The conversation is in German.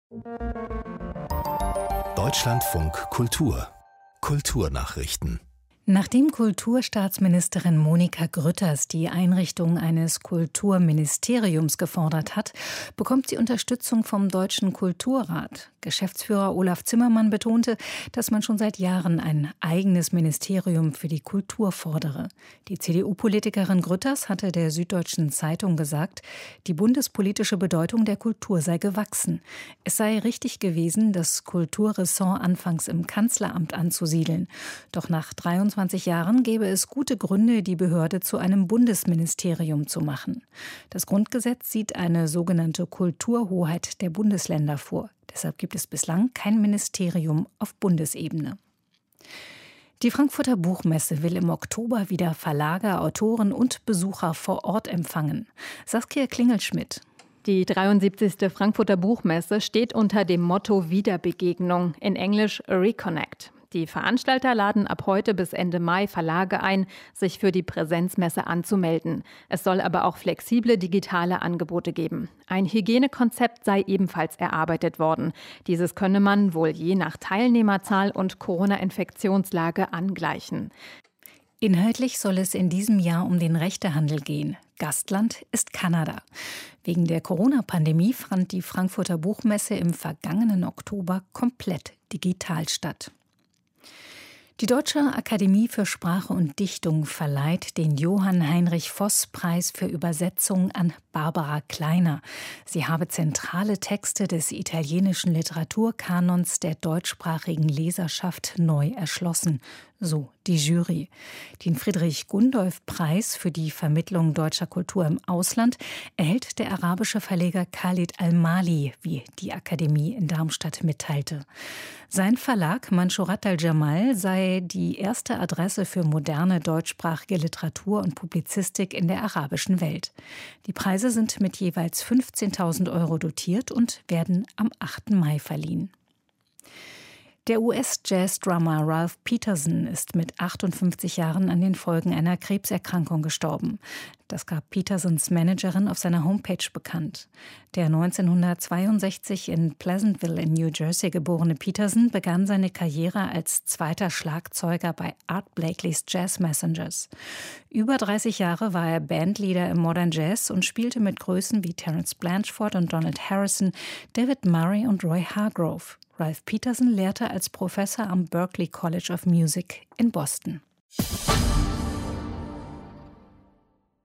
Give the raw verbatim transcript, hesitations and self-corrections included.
Deutschlandfunk Kultur Kulturnachrichten. Nachdem Kulturstaatsministerin Monika Grütters die Einrichtung eines Kulturministeriums gefordert hat, bekommt sie Unterstützung vom Deutschen Kulturrat. Geschäftsführer Olaf Zimmermann betonte, dass man schon seit Jahren ein eigenes Ministerium für die Kultur fordere. Die C D U-Politikerin Grütters hatte der Süddeutschen Zeitung gesagt, die bundespolitische Bedeutung der Kultur sei gewachsen. Es sei richtig gewesen, das Kulturressort anfangs im Kanzleramt anzusiedeln. Doch nach dreiundzwanzig Jahren gäbe es gute Gründe, die Behörde zu einem Bundesministerium zu machen. Das Grundgesetz sieht eine sogenannte Kulturhoheit der Bundesländer vor. Deshalb gibt es bislang kein Ministerium auf Bundesebene. Die Frankfurter Buchmesse will im Oktober wieder Verlage, Autoren und Besucher vor Ort empfangen. Saskia Klingelschmidt. Die dreiundsiebzigste Frankfurter Buchmesse steht unter dem Motto Wiederbegegnung, in Englisch Reconnect. Die Veranstalter laden ab heute bis Ende Mai Verlage ein, sich für die Präsenzmesse anzumelden. Es soll aber auch flexible digitale Angebote geben. Ein Hygienekonzept sei ebenfalls erarbeitet worden. Dieses könne man wohl je nach Teilnehmerzahl und Corona-Infektionslage angleichen. Inhaltlich soll es in diesem Jahr um den Rechtehandel gehen. Gastland ist Kanada. Wegen der Corona-Pandemie fand die Frankfurter Buchmesse im vergangenen Oktober komplett digital statt. Die Deutsche Akademie für Sprache und Dichtung verleiht den Johann-Heinrich-Voss-Preis für Übersetzung an Barbara Kleiner. Sie habe zentrale Texte des italienischen Literaturkanons der deutschsprachigen Leserschaft neu erschlossen, so die Jury. Den Friedrich-Gundolf-Preis für die Vermittlung deutscher Kultur im Ausland erhält der arabische Verleger Khalid Al-Mali, wie die Akademie in Darmstadt mitteilte. Sein Verlag Manshurat al-Jamal sei die erste Adresse für moderne deutschsprachige Literatur und Publizistik in der arabischen Welt. Die Preise sind mit jeweils fünfzehntausend Euro dotiert und werden am achten Mai verliehen. Der U S-Jazz-Drummer Ralph Peterson ist mit achtundfünfzig Jahren an den Folgen einer Krebserkrankung gestorben. Das gab Petersons Managerin auf seiner Homepage bekannt. Der neunzehnhundertzweiundsechzig in Pleasantville in New Jersey geborene Peterson begann seine Karriere als zweiter Schlagzeuger bei Art Blakeleys Jazz Messengers. Über dreißig Jahre war er Bandleader im Modern Jazz und spielte mit Größen wie Terence Blanchard und Donald Harrison, David Murray und Roy Hargrove. Ralph Peterson lehrte als Professor am Berklee College of Music in Boston.